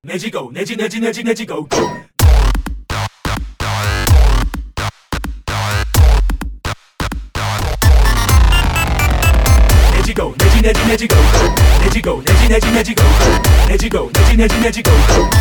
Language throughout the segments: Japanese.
ねじごねじねじねじねじごごねじごねじねじねじごねじごねじねじねじごねじごねじねじねじご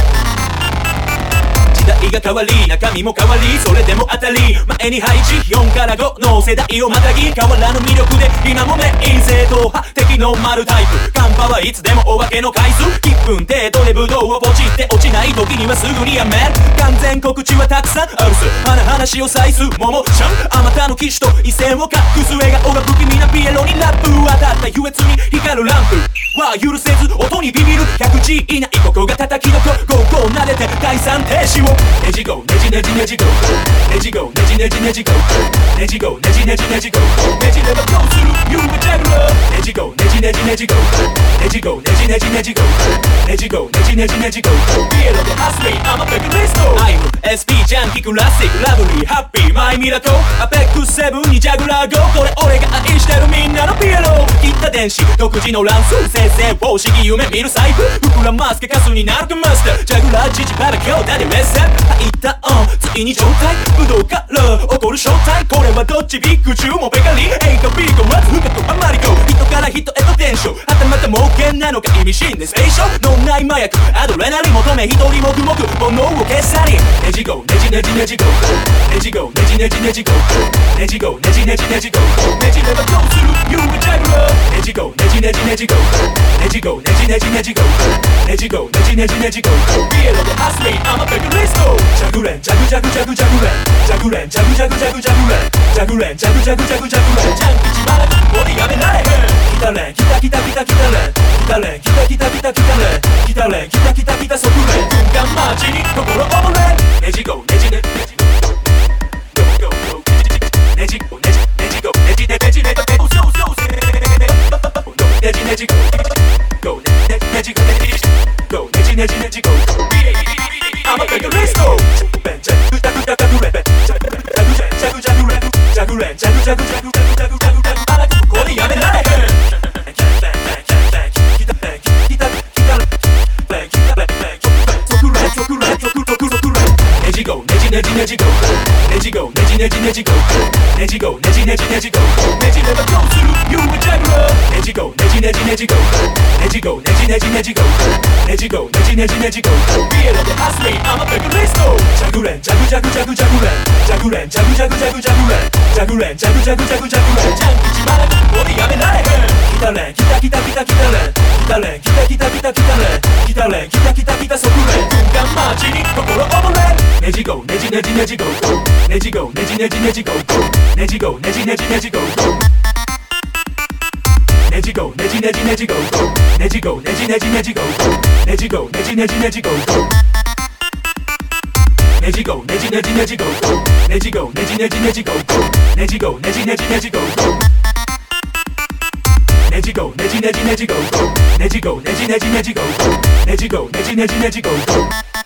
時代が変わり中身も変わりそれでも当たり前に配置4から5の世代をまたぎ変わらぬ魅力で今もメイン正統派敵の丸タイプカンパはいつでもお化けの回数1分程度でブドウをポチって落ちない時にはすぐにやめる完全告知はたくさんあるす話を採数ももちゃんあまたの騎士と一線を画す笑顔が不気味なピエロにラップ当たった優越に光るランプは許せず音にビビる100G以内ここが叩きどこゴーゴー撫でて第三停止をねじごねじねじねじごねじごねじねじねじごねじごねじねじねじごねじればどうするユーマジャグラーねじごねじねじねじごねじごねじねじねじごねじごねじねじねじごピエロでハスリーI'm a big list I'm SP ジャンキークラシックラブリーハッピーマイミラコアペックス7にジャグラー5これ俺が愛してるみんなのピエロ切った電子独自の乱数先生方式夢見る財布膨らますけカスになるかマスタージャグラージジバラ兄弟でレッセン入ったついに状態武道から起こる正体これはどっちビッグ中もベカリ A か B かまず深くあまりこう人から人へとテンションはたまた冒険なのか意味深でスペーション脳内麻薬アドレナリン求め一人もくもく炎を消さりねじごねじねじねじごねじごねじねじねじごねじごねじねじねじごねじればどうするユーマジャグラーねじごねじねじねじごねじごねじねじねじごねじごねじねじねじごピエロでハスリーI'm a big listジャグレンジャグジャグジャグジャグレンジャグレンジャグジャグジャグジャグレンジャグレンジャグジャグジャグジャグレンジャンキチマラボディやめられへんキタレンキタキタキタキタレンキタレンキタキタキタキタレンキタレンキタキタキタ即レン軍艦マーチに心踊れねじごねじねねじごねじごねじねじごねじねねじねねじそうそうせねじねじごねねねじごねじごねじねじねじごI'm a big listベンジャグジャグジャグレベジャグジャグジャグレジャグレンジャグジャグジャグジャグジャグジャグジャグあらここでやめられへんねじごねじねじねじごねじごねじねじねじごねじごねじねじねじごねじればどうするユーマジャグラーねじごねじねじねじごねじごねじねじねじごねじごねじねじねじごピエロでハスリーI'm a big listジャグレンジャグジャグジャグジャグレンジャグレンジャグジャグジャグジャグレンジャグレンジャグジャグジャグジャグレンジャンキチマラボディやめられへんキタレンキタキタキタキタレンキタレンキタキタキタキタレンキタレンキタキタキタ即レン軍艦マーチに心踊れねじごねじねじねじごねじごねじねじねじごねじごねじねじねじごねじごねじねじねじごねじごねじねじねじごねじごねじねじねじごねじごねじねじねじごねじごねじねじねじごねじごねじねじねじごねじごねじねじねじごねじごねじねじねじごねじごねじねじねじご